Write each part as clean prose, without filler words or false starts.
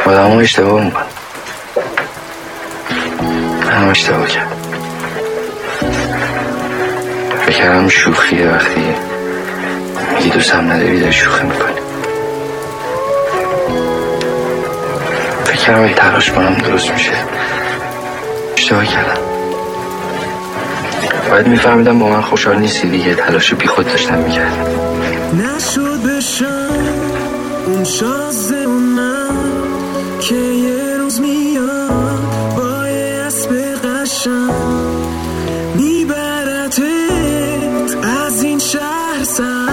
آدم ها اشتباه میکنن. من اشتباه کردم. فکرم شوخیه وقتی میگی دوستم نداری داری شوخی میکنی. فکرم اگه تلاش کنم درست میشه. اشتباه کردم. باید میفهمیدم با من خوشحال نیستی دیگه. تلاش بی خود داشتم میکردم. نشد بشم اون شازه اونم که یه روز میاد با یه اسب قشنگ میبرتت از این شهر سر.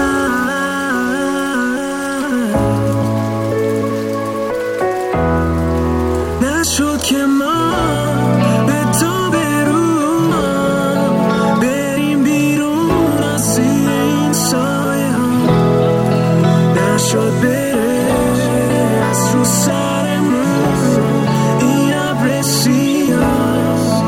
نشد که ما به تو برون بریم بیرون از این سایه ها. نشد بره از رو سرمون این ابر سیاه.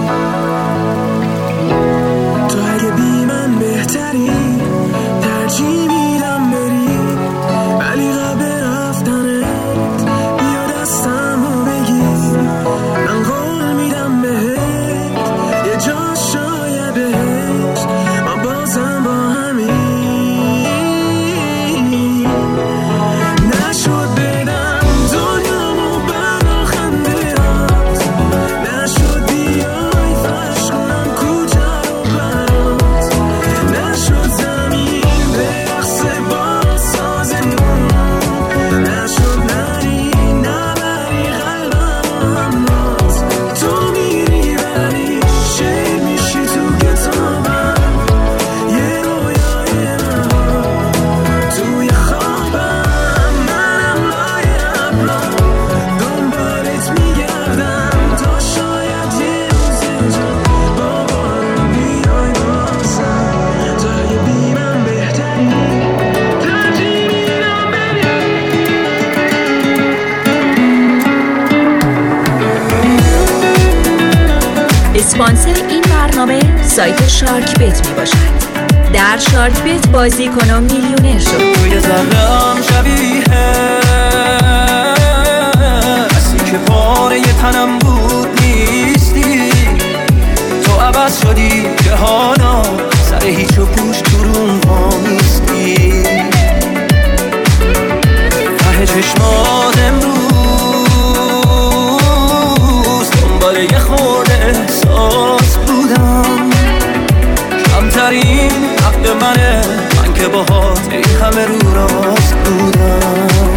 تو اگه بی من بهتری ترجیح میدم بری، ولی قبل رفتنت بیا دستمو بگیر. من قول میدم بهت یه جا شاید بهشت ما بازم با همین. نشد بدم دنیامو برا خندهات، نشد بیای فرش کنم کوچه رو برات، نشد زمین برقصه با سازمون، نشد نری نبری قلبم همات. تو میری ولی شعر میشی تو کتابم، یه رویای من توی خوابم. منم لای ابرا دنبالت میگردم تا شاید یه روز اینجا با بارون بیای بازم. تو اگه بی من بهتری ترجیح میدم بری. اسپانسر این برنامه سایت شارک بت می باشد. در شارک بت بازی کن و میلیونر شو. توی ذره‌ام شبیه کسی که پاره تنم بود نیستی. تو عوض شدی جهانا سر هیچ و پوش تو روم نیستی. ته چشمات امروز دنبال یه خورده احساس بودم. کمترین حق منه من که باهات این همه رو راست بودم.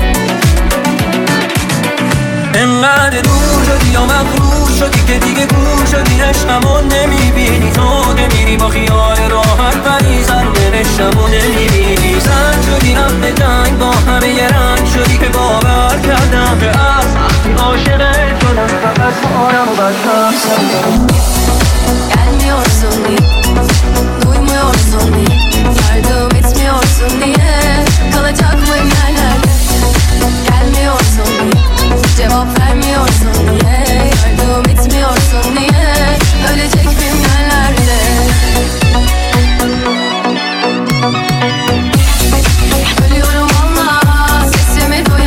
انقدر دور شدی یا مغرور شدی که دیگه گور شدی. عشقمو نمیبینی تو نمیری با خیال راحت، ولی سرنوشتمو نمیبینی. زن شدی هم به جنگ با همه یه رنگ شدی که باور کردم که از وقتی عاشقت شدم فقط مارم و بدتر. Gelmiyorsun diye, duymuyorsun diye, yardım etmiyorsun diye, kalacak mıyım yerlerde? Gelmiyorsun diye, cevap vermiyorsun diye, yardım etmiyorsun diye, ölecek miyim yerlerde? Ölüyorum valla, sesimi duy.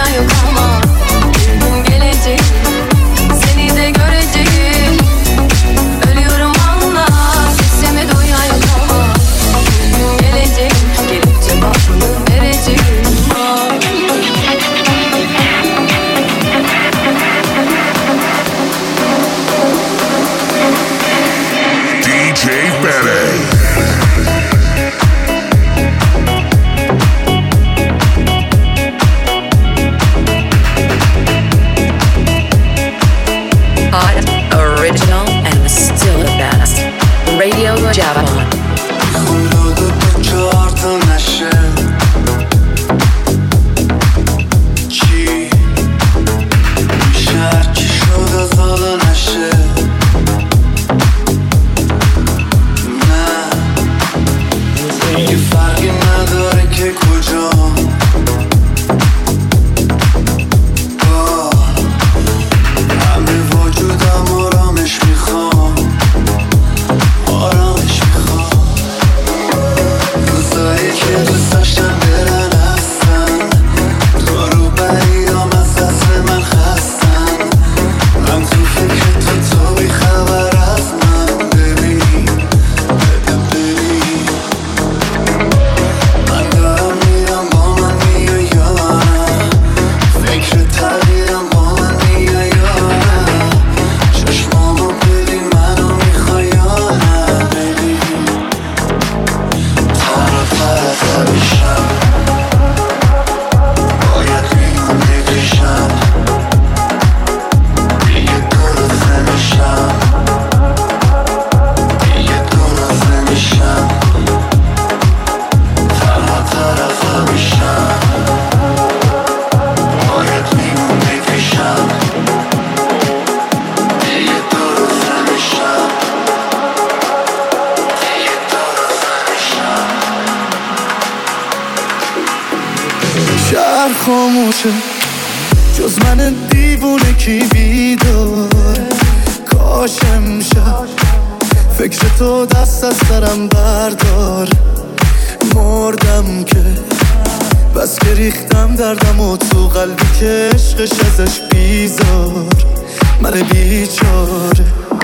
باشه جز من دیوونه کی بیدار. کاش امشب فکر تو دست از سرم بردار. مردم که بس که ریختم دردم و تو قلبی که عشقش ازش بیزار. من بیچاره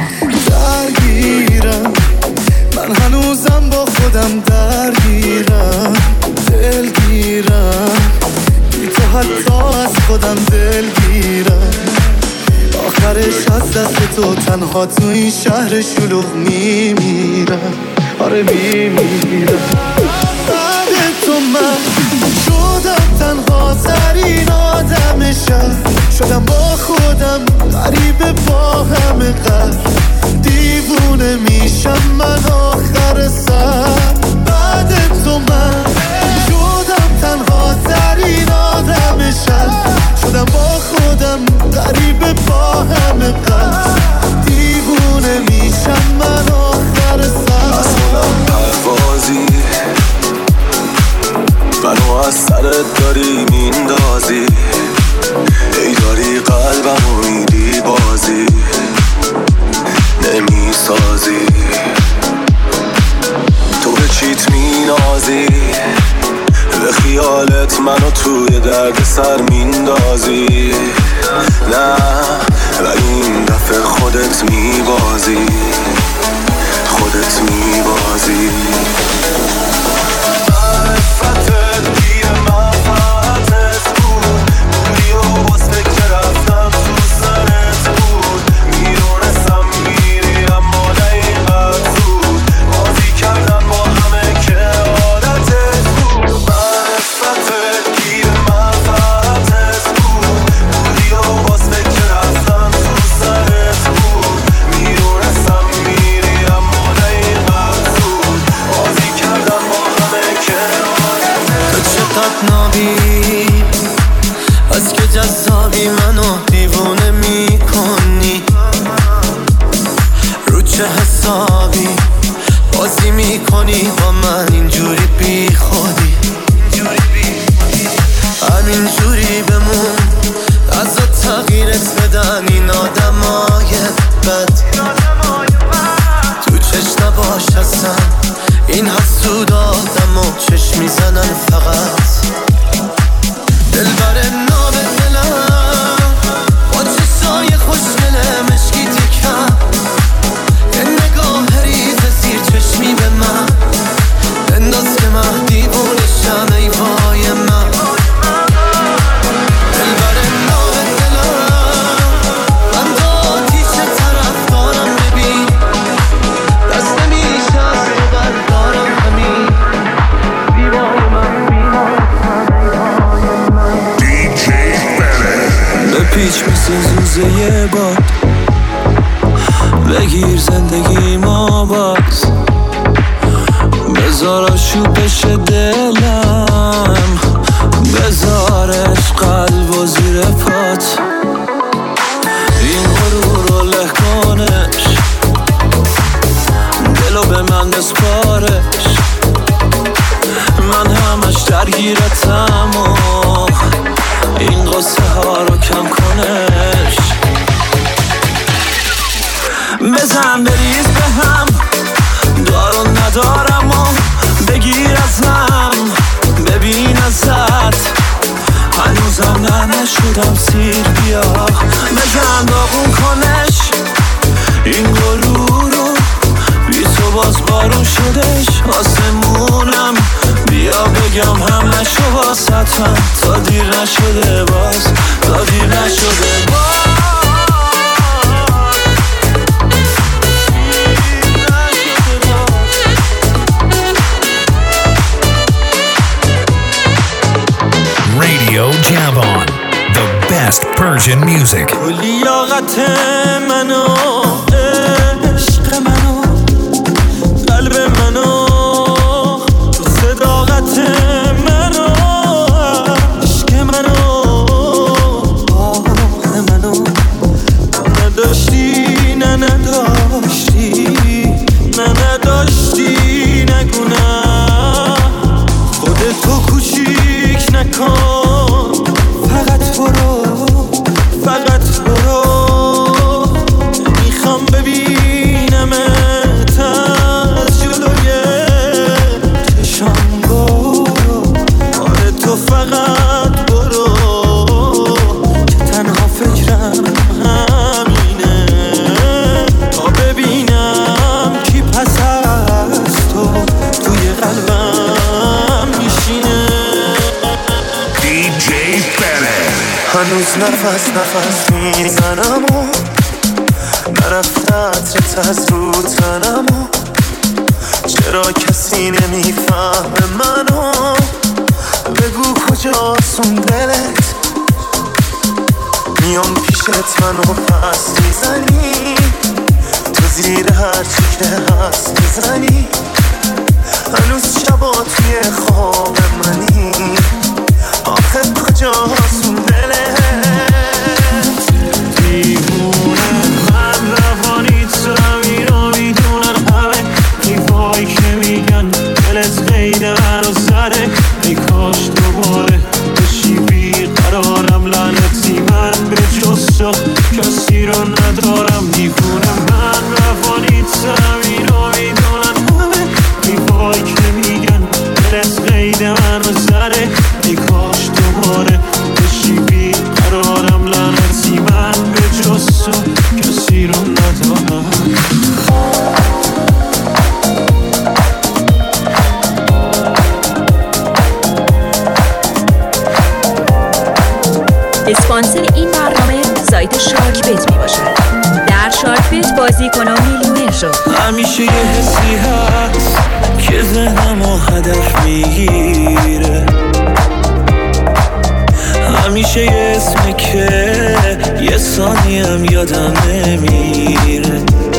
درگیرم، من هنوزم با خودم درگیرم. دلگیرم بی تو حتی از خودم دلگیرم. آخرش از دست تو تنها تو این شهر شلوغ میمیرم. آره میمیرم. بعد تو من شدم تنها ترین آدم شهر. شدم با خودم غریبه با همه قهر. دیوونه میشم من آخر سر. بعد تو من شدم تنها ترین آدم شهر. شدم با خودم غریبه با همه قهر. دیوونه میشم من آخر سر. از خودم پروازی منو از سرت داری میندازی. ای داری قلبمو میدی بازی نمیسازی. تو به چیت مینازی، به خیالت منو توی درد سر میندازی. نه ولی این دفعه خودت میبازی، خودت میبازی. معرفتت گیر منفعتت بود. بودی و باز فکر رفتم تو سرت بود. میدونستم میری اما نه اینقدر زود. بازی کردم با همه که عادتت بود. معرفتت گیر منفعتت بود. بودی و باز فکر رفتم تو سرت بود. میدونستم میری اما نه اینقدر زود. بازی کردم با همه که عادتت. تو چقدر نابی از که جذابی منو دیوونه میکنی. رو چه حسابی بازی میکنی با من اینجوری بی خودی. همینجوری بمون از تغییرت بدن این آدمای بد. تو چشم نباش هستن این حسود آدم و چشم میزنن فقط. دلبر ناب دلم با چشای خوشگل مشکی تکم. یه نگاه ریز زیر چشمی به من انداز که من دیوونشم. ای وای من دلبر ناب دلم، من با آتیش طرف دارم. ببین دست نمیشه از تو بردارم. همین دیوار من پیچ مثل زوزه باد بگیر زندگی ما باز. بذار آشوب بشه دلم، بذارش قلب و زیر پات. این غرور رو له کنش، دلو به من بسپارش. من همش درگیرتم و این قصه ها رو کم کنش. بزن بریز به هم دارو ندارم و بگیر ازم. ببین ازت هنوزم نشدم سیر. بیا بزن داغون کنش این غرور رو. بی تو باز بارون شدش آسمونم. بیا بگم همشو واسطم تا دیر نشده باز، تا دیر نشده باز. Radio Javon, the best Persian music. لیاقت منو، عشق منو، قلب منو، صداقت منو، عشق منو، آه منو. تو نداشتی نه نداشتی نه نداشتی نگونم. خودتو کوچیک نکن فقط فقط برو میخوام ببینمت از جلوی چشام برو آره تو فقط برو که تنها فکرم همینه تا ببینم کی پس از تو توی قلبم میشینه DJ Bennett. هنوز نفس میزنم و نرفته عطرت از رو تنم و چرا کسی نمیفهمه منو بگو کجاست اون دلت میام پیشت منو پس میزنی تو زیر هر چی که هست میزنی هنوز شبا توی خواب منی آخه کجاست اون دلت دیوونه من روانیت سرم اینو میدونن همه حیفایی که میگن دلت غیر من و سره ای کاش دوباره بشی بیقرارم لعنتی من به جز تو کسی رو ندارم دیوونه من روانیت سرم اینو میدونن همه حیفایی که میگن دلت غیر من و سره ای کاش دوباره بشی بیقرارم لعنتی من به جز تو کسی رو ندارم اسپانسر این برنامه سایت شارک بت می باشد. در شارک بت بازی کن و میلیونر شو. همیشه یه حسی هست که ذهنمو هدف میگیره همیشه یه اسمه که یه ثانیم یادم نمیره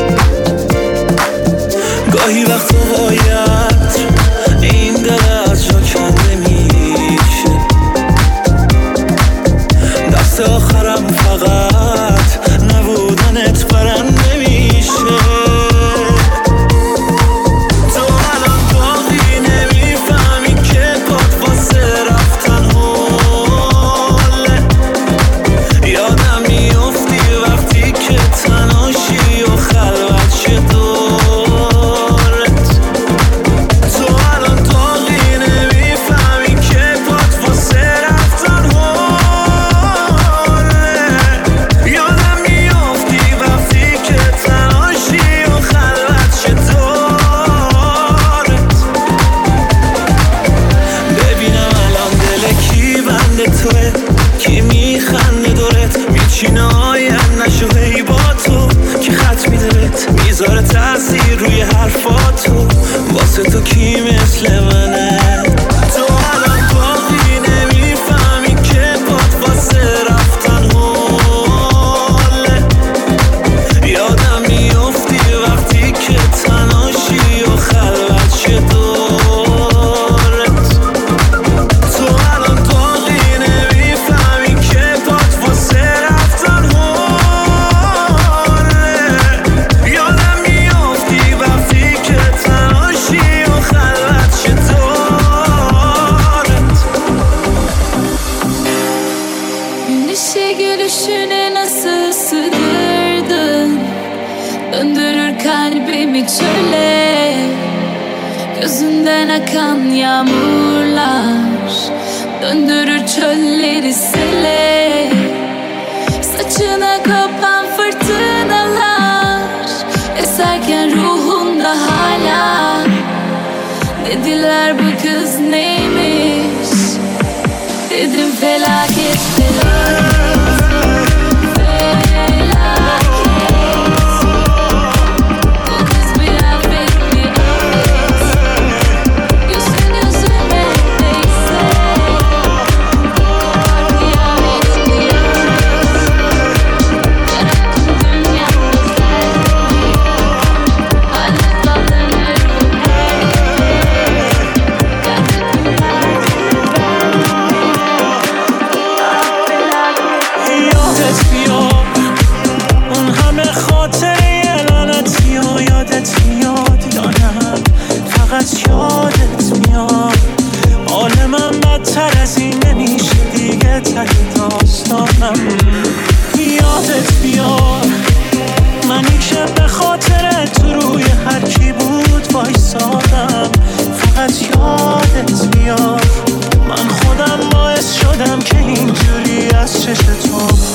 گاهی وقتا باید این دل از جا کنده میشه دست آخرم فقط نبودنت برنده میشه تو الان باقی نمیفهمی که پات واسه رفتن حاله یادم میافتی وقتی که تنهاشی و خلوت شه دورت تو الان باقی نمیفهمی که پات واسه رفتن حاله یادم میافتی وقتی که تنهاشی و خلوت شه دورت ببینم الان دل کی بنده توه کی میخنده دورت میچینه آینده‌شو هی با تو که خط میدهت میذاره تاثیر روی حرفاتو واسه تو کی مثل منه تو الان باقی نمیفهمی که پات واسه رفتن حاله یادم میافتی وقتی که تنهاشی و خلوت شه دورت تو الان باقی نمیفهمی که پات واسه رفتن حاله یادم میافتی وقتی که تنهاشی و خلوت شه دورت Güneşe gülüşüne nasıl sığdırdın Döndürür kalbimi çöle Gözünden akan yağmurlar Döndürür çölleri sele Saçına kapan fırtınalar Eserken ruhunda hala Dediler bu kız neymiş Dedim felaket felaket Bu kız bir affet bir affet Yüzün yüzüme değse Var kıyamet kıyamet Yarattım dünyamda sergi Hala kalınırım her gibi Yarattım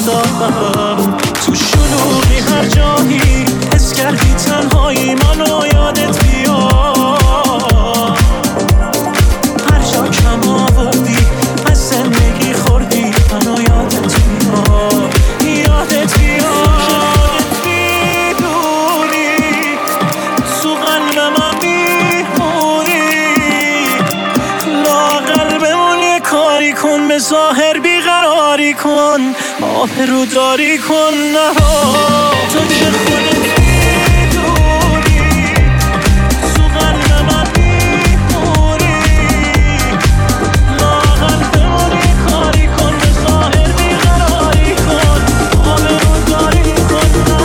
دارم تو شلوغی هر جایی حس کردی تنهایی منو یادت بیاد هر جا کم آوردی از زندگی خوردی منو یادت بیاد یادت بیاد میدونی تو قلب من میمونی لاغر بمون یه کاری کن به ظاهر بیقراری کن آبرو داری کن نه تو که خودت میدونی تو قلب من میمونی لاغر بمون یه کاری کن به ظاهر بیقراری کن آبرو داری کن نه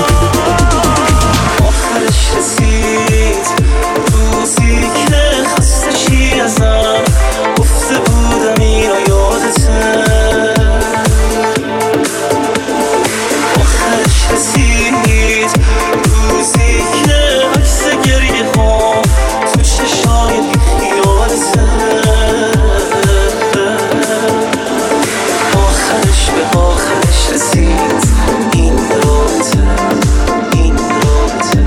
آخرش رسید روزی که خسته شی ازم گفته بودم اینو یادته آخرش رسید روزی که عکس گریه ها تو چشای بیخیالته آخرش به آخرش رسید این رابطه این رابطه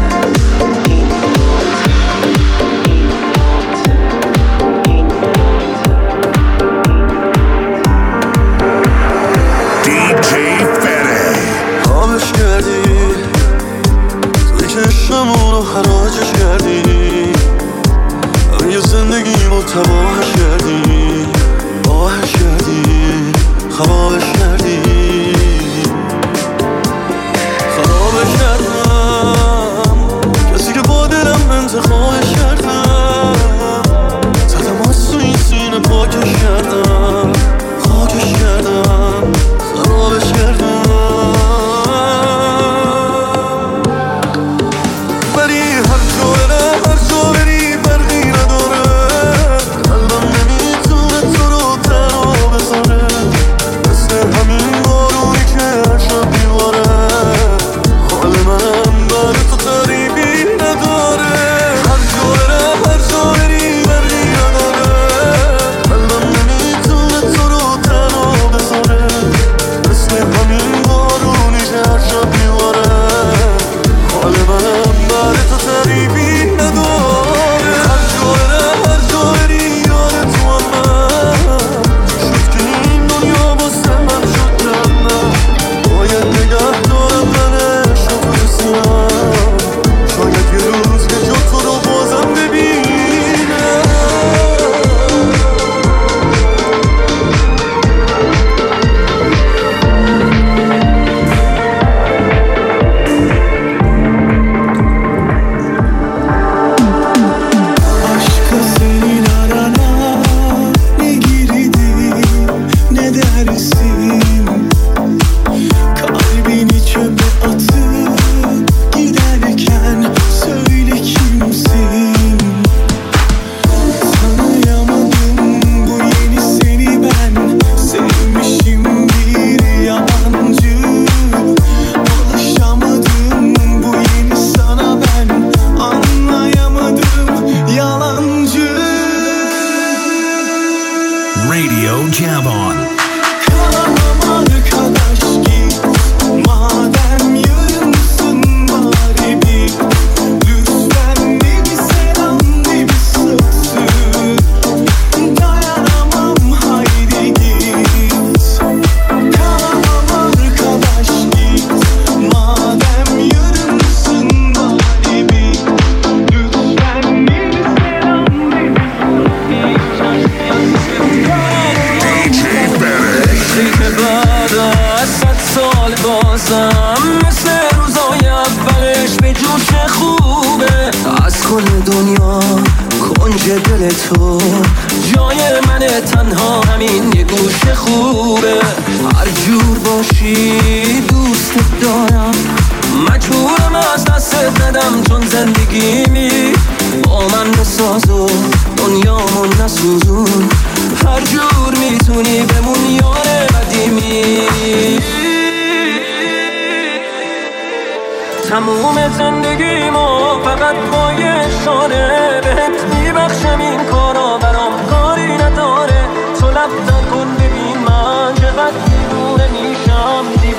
DJ Fede. آبش کردی توی چشممونو حراجش کردی یه زندگیمو تباهش کردی آهش کردی خرابش کردی خرابش کردم کسی که با دلم انتخابش کردم زدم از تو این سینه پاکش کردم خاکش کردم خرابش کردم ولی هر جا بری فرقی نداره قلبم نمیتونه تو رو تنها بذاره مثل همین بارونی که هر شب میباره حال منم بعد تو تعریفی نداره هر جا بری فرقی نداره قلبم نمیتونه تو رو تنها بذاره مثل همین بارونی که هر شب میباره حال منم بعد تو تعریفی نداره هر جا بری یاد تو هم شد که این دنیا باسه من شد جنم باید نگه دارم من عشق رو بسیم شاید یه روز که جا تو رو بازم ببینم عشق seni narana ne girdim ne dersin kalbini çöpe atıp giderken söyle kimsin tanıyamadım bu yeni seni ben sevmişim bir yabancı alışamadım bu yeni sana ben anlayamadım yalancı Radio Jabon. kalamam arkadaş git madem yarımsın bari bir lütfen bir selam bir sözü dayanamam haydi git kalamam arkadaş git madem yarımsın bari bir lütfen bir selam DJ Fede. که بعد از 100 سال بازم مثل روزای اولش به جوش خوبه از کل دنیا کنج دل تو جای من تنها همین یه گوش خوبه هر جور باشی دوست دارم مجبورم از دست ندم چون زندگیمی با من بساز و دنیامو نسوزون هر جور میتونی بمون یار قدیمی تموم زندگیمو فقط با یه اشاره بهت میبخشم این کارا برام کاری نداره تو لب نکن ببین من چقدر دیوونه میشم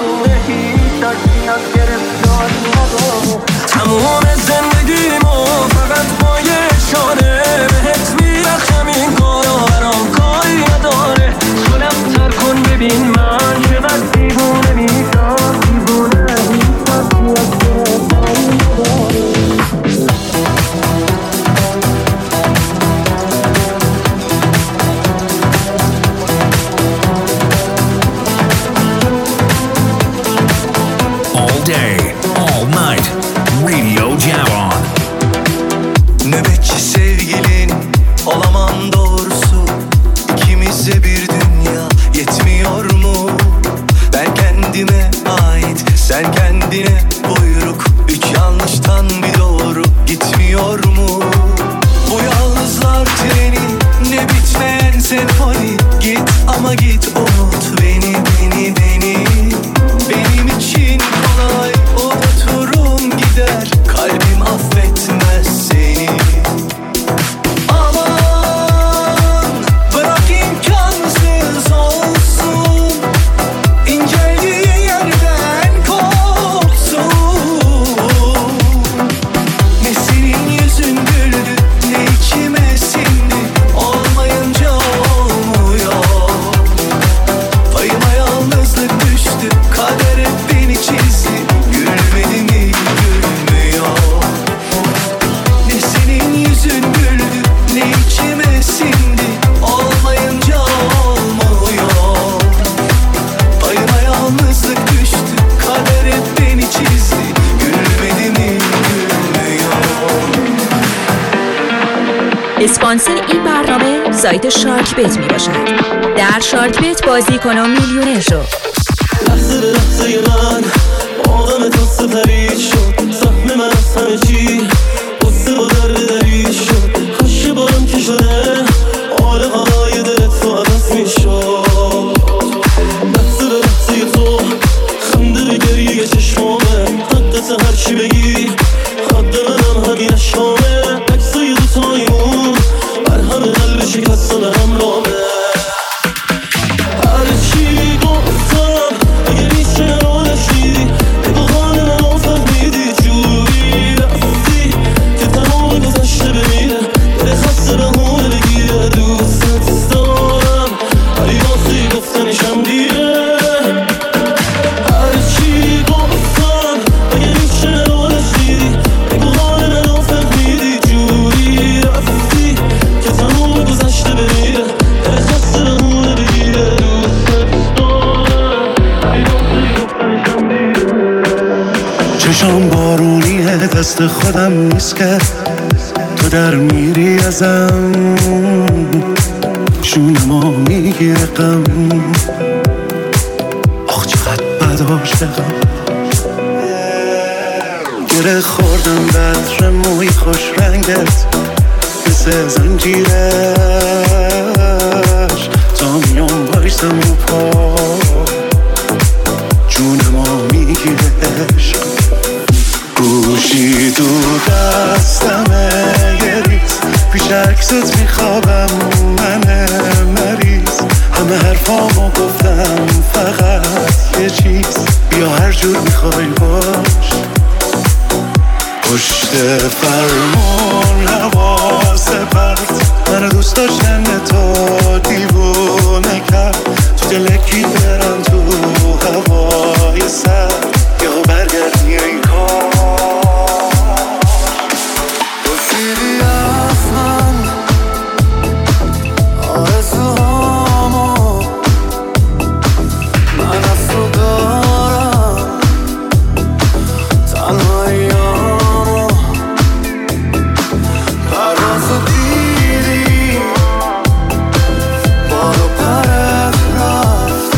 day, all night. Radio Javon. Nöbetçi sevgilin olamam doğrusu. İkimize bir dünya yetmiyor mu? Ben kendime ait, sen kendine buyruk. Üç yanlıştan bir doğru gitmiyor mu? Bu yalnızlar treni, ne bitmeyen senfoni. Git ama git, unut beni, beni, beni. Benim için kolay, unuturum gider. Kalbim affetmez seni. Aman bırak imkansız olsun, İnceldiği yerden kopsun. Ne senin yüzün güldü, ne içime sindi. Olmayınca olmuyor. Payıma yalnızlık düştü, kader hep beni çizdi. Gülmedi mi, gülmüyor. Ne senin yüzün güldü, ne içime sindi. Olmayınca olmuyor. Payıma yalnızlık düştü, kader hep beni çizdi. Gülmedi mi, gülmüyor. اسپانسر این برنامه سایت شارک بت می باشد. در شارک بت بازی کن و میلیونر شو. لحظه به لحظه من آدم تاسه پرید شد. سهم من از همه چی قصه با درد درید شد. کاش بارم که شده حال هوای دلت تو عوض می شد. لحظه به لحظه تو خنده به گریه چشمامه. حقت هرچی بگی حد منم همین اشکامه. عکسای دوتایمون بر همه قلب شکسته همراهه. هرچی گفتم اگه میشه رو نشیدی، بگو خانه منو فهمیدی. جوری رفتی که تمام گذشته بمیره، دل خسته بهونه بگیره. دوست دارم ولی واسه گفتنشم دیره. هرچی گفتم اگه میشه رو نشیدی، بگو خانه منو فهمیدی. جوری رفتی که تمام گذشته بمیره، دل خسته بهونه بگیره. چشام بارونیه، دست خودم نیست که تو در میری ازم. شونمو میگیره غم، آخ چقدر بد عاشقم. گره خوردم بطر موی خوش رنگت، مثل زنجیرش تا میام بایستم رو پا. جونمو میگیره عشق، گوشی تو دستمه یه ریز. پیش عکست میخوابم من مریض. همه حرفامو گفتم فقط یه چیز، بیا هر جور میخوای باش. پشت فرمون حواس پرت، من دوست داشتن تو دیوونه کرد. تو دلکی برم تو هوای سرد، یا برگردی این کار. رسیدی اصلا آرزوهامو، من از تو دارم تنهاییامو. پروازو دیدی بال و پرت رفت،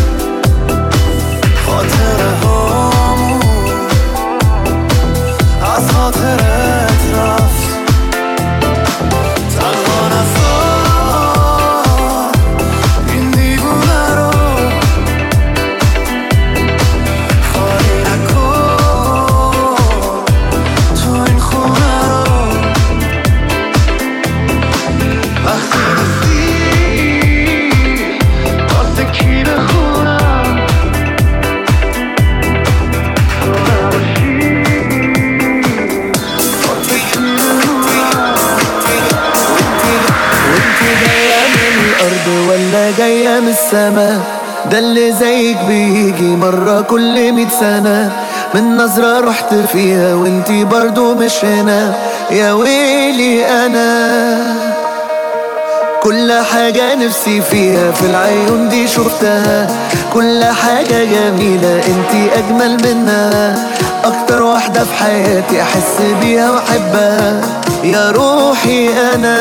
خاطره هامون از خاطرت رفت. تنها نذار این دیوونه رو، خالی نکن تو این خونه رو. وقتی رسی واسه کی بخونم، تو نباشی واسه کی بمونم. وانت جاية من الأرض ولا جاية من السما؟ ده اللي زيك بيجي مرة كل 100 سنة. من نظرة رحت فيها وانتي برضو مش هنا. يا ويلي أنا كل حاجة نفسي فيها في العيون دي شفتها. كل حاجة جميلة انتي أجمل منها. أكتر واحدة في حياتي أحس بيها وأحبها يا روحي أنا.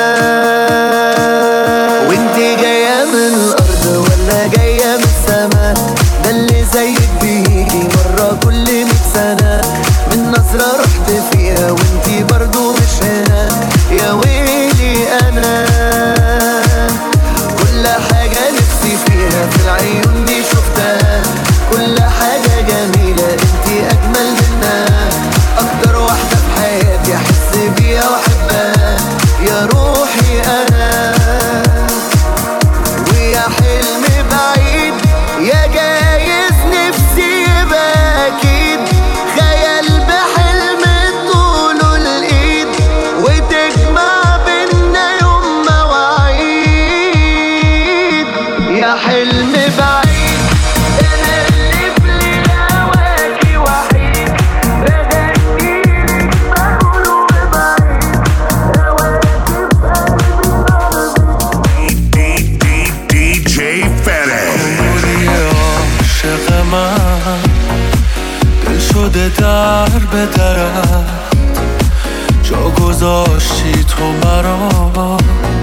وانتي جاية من الأرض ولا جاية من السما؟ ده اللي زيك بيجي مرة كل 100 سنة. من نظرة رحت فيها وانتي برضو مش هنا يا ويلي أنا. كل حاجة نفسي فيها في العيون دي شفتها، كل حاجة جميلة انتي أجمل منها. أكتر واحدة في حياتي أحس بيها وأحبها يا روحي أنا. ويا حلم بعيد يا جايز نفسي يبقى أكيد، خيال بحلم طوله الإيد وتجمع بينا يوم مواعيد. يا حلم بعيد أنا اللي في ليلة وحيد، بغنيلك بقوله بعيد أواكب قلبي DJ Fede. عاشق من دل شده در به درت، جا گذاشتی تو مرا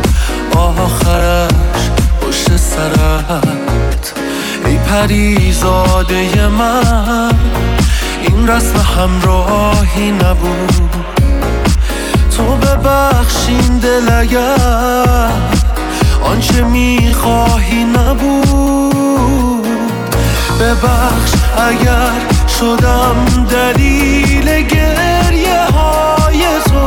آخرش پشت سرت. ای پریزاده من این رسم همراهی نبود، تو ببخشین دل اگر آنچه میخواهی نبود. ببخش اگر شدم دلیل گریه های تو،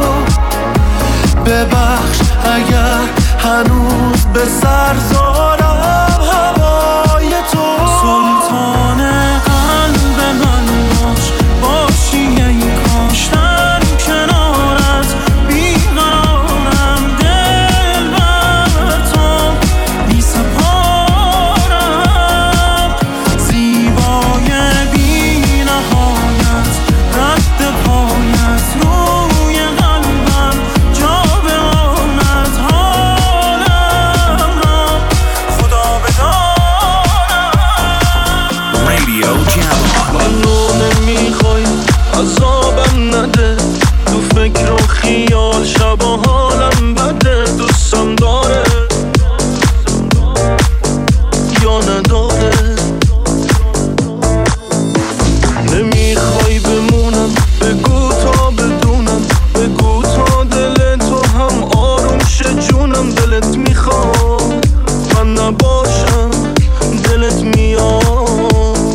ببخش اگر هنوز به سر زارم هوای تو. سلطان قلب من باشی ای کاش در کنارت بیقرارم. دل بر تو بی سپارم، زیبای بی نهایت رد پایت روی قلبم جا بماند. حالم را خدا بدانم. Radio Jabon. منو نمیخوای عذابم نده، تو فکر و خیال شب و حالم بده. دوستم داره یا نداره، نمیخوای بمونم بگو تا بدونم، بگو تا دل تو هم آروم شه جونم. دلت میخواد من نباشم، دلت میاد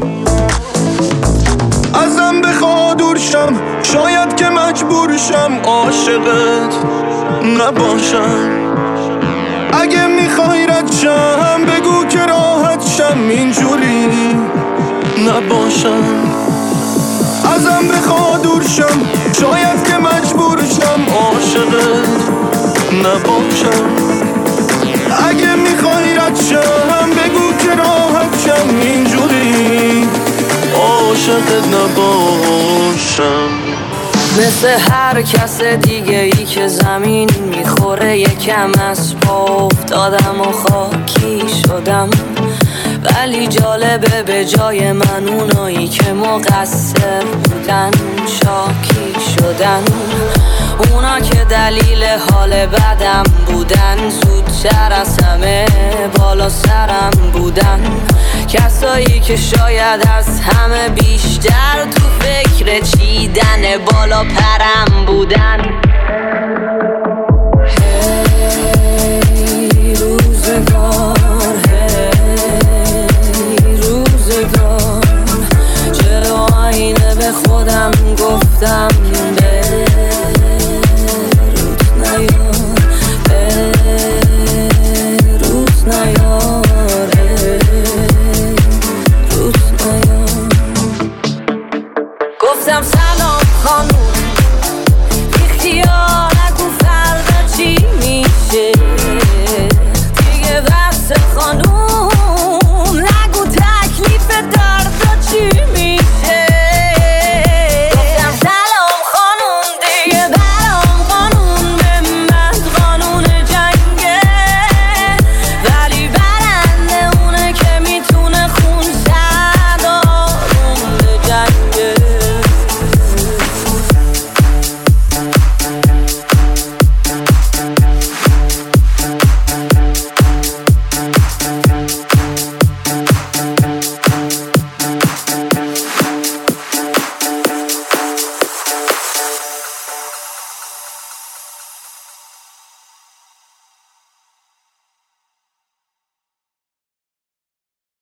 ازم بخواد دور شم، شاید که مجبور شم عاشقت نباشم. اگه میخوای رد شم بگو که راحت شم، اینجوری نباشم. ازم بخواد دور شم، شاید که مجبور شم عاشقت نباشم. اگه میخوای رد شم بگو که راحت شم، اینجوری عاشقت نباشم. مثل هر کس دیگه ای که زمین میخوره یکم از پا افتادم و خاکی شدم. ولی جالبه به جای من اونایی که مقصر بودن شاکی شدن. اونا که دلیل حال بدم بودن زودتر از همه بالا سرم بودن. کسایی که شاید از همه بیشتر تو فکر چیدن بالا پرم بودن. هی روزگار، هی روزگار، چرا آینه به خودم گفتم